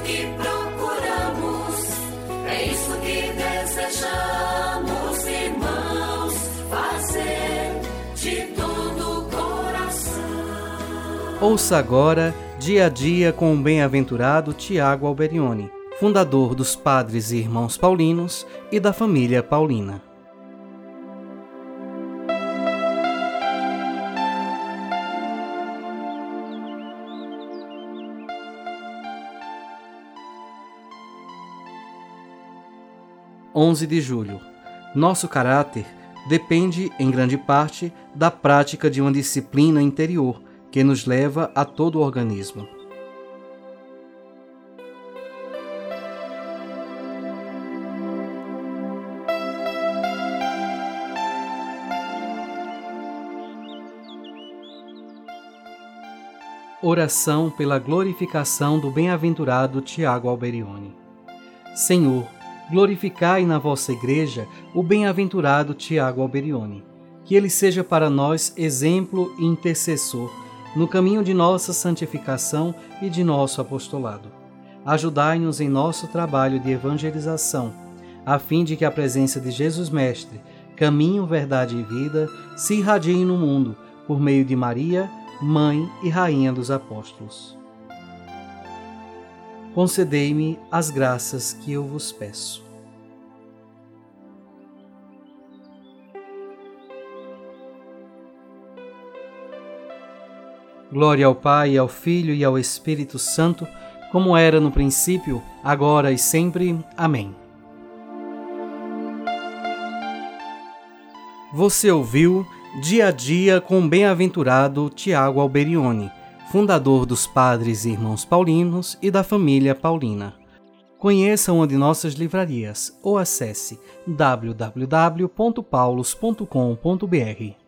que procuramos, é isso que desejamos, irmãos, fazer de todo o coração. Ouça agora Dia a Dia com o bem-aventurado Tiago Alberione, fundador dos Padres e Irmãos Paulinos e da família Paulina. de julho. Nosso caráter depende, em grande parte, da prática de uma disciplina interior que nos leva a todo o organismo. Oração pela glorificação do bem-aventurado Tiago Alberione. Senhor, glorificai na vossa Igreja o bem-aventurado Tiago Alberione, que ele seja para nós exemplo e intercessor no caminho de nossa santificação e de nosso apostolado. Ajudai-nos em nosso trabalho de evangelização, a fim de que a presença de Jesus Mestre, caminho, verdade e vida, se irradie no mundo por meio de Maria, Mãe e Rainha dos Apóstolos. Concedei-me as graças que eu vos peço. Glória ao Pai, ao Filho e ao Espírito Santo, como era no princípio, agora e sempre. Amém. Você ouviu Dia a Dia com o bem-aventurado Tiago Alberione, fundador dos Padres e Irmãos Paulinos e da família Paulina. Conheça uma de nossas livrarias ou acesse www.paulos.com.br.